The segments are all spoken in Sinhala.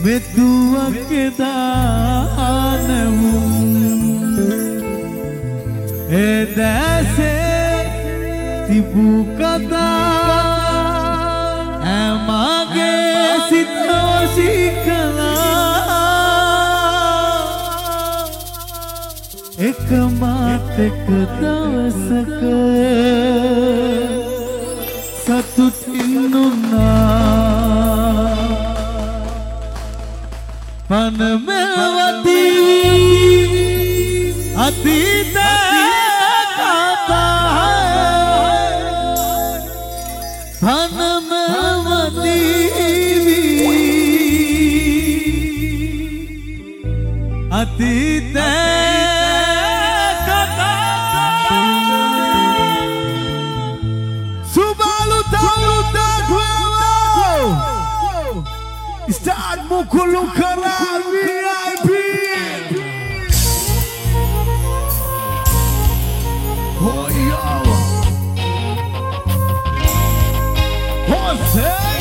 මෙතුවක් දානමු එදැසේ තිබූ කතා ඇමගේ සිත වශී කළා එක මාත් එක දවසක සතුටින් නුනා පනමවදී අතීත කතා පනමවදී අතීත Start Mukulu Kara VIP. Oh yo. What's that?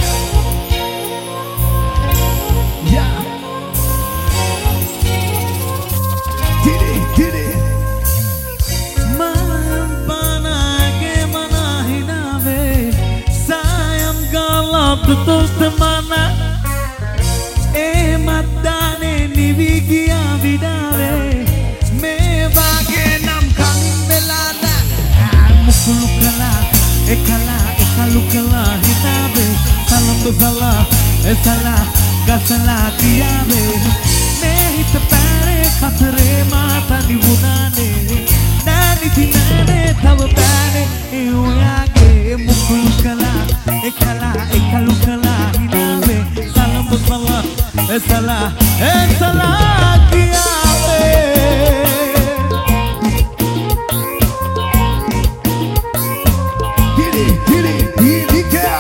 Yeah. Did it. Mampana ke mana hinave sayam galap dost mana මත්දානේ නිවි ගියා විඩාවේ මේ වාගේ නම් කලින් වෙලා නෑ මුකුළු කළා එකලු කළා හිතාවේ සලම්බ සලා එසලා ගසලා කියාවේ මේ හිත පැරේ කතරේ මාතා නිවුණානේ නෑනිති නෑනේ තව බෑනේ ඒ ඔයාගේ මුකුළු කළා එකලු කළා හිතාවේ සලම්බ සලා Esala kiawe Giri kya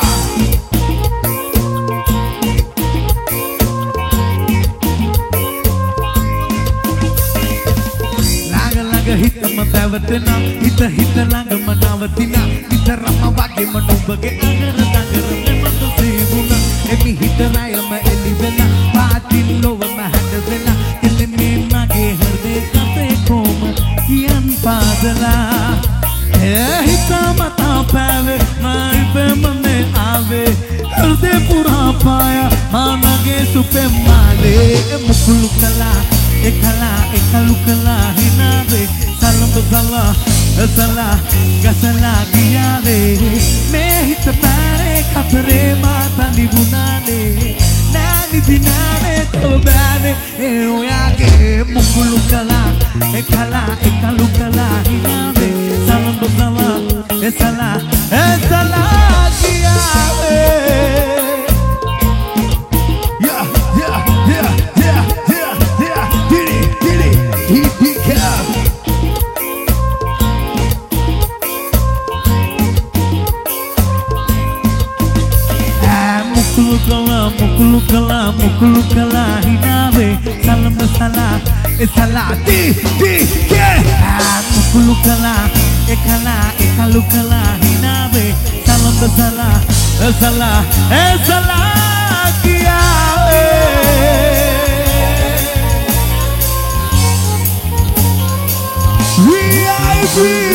Laga hitama පැවතෙනා හිත ළඟම නවතිනා විතරම වගේ මනුඹගේ අඟර මෙමතු සීවුණා එමි හිත රයම එලි වෙලා පාටින් ලොවම හැඩ වෙලා එලෙමේ මගේ හෘදේ කපේ කොම කියන් පාදලා හිත මතා පැවේ මයිපෙම මේ ආවේ හෘදේ පුරා පාය මානගේ සුපේ මාලේ මුකුළු කලා එකලු කලා හිනාවේ සලම්බ සලා ගසලා ගියාවේ මේ හිත පැරේ කතරේ මාතා නිවුණානේ නෑනිති නෑනේ තෝබෑනේ ඒ ඔයාගේ මුකුළු කලා එකලු කලා හිනාවේ සලම්බ සලා ගියාවේ Mukulu kala hinawe salam sala esalati di ke mukulu kala ekalu kala hinawe salam sala esala kiawe VIP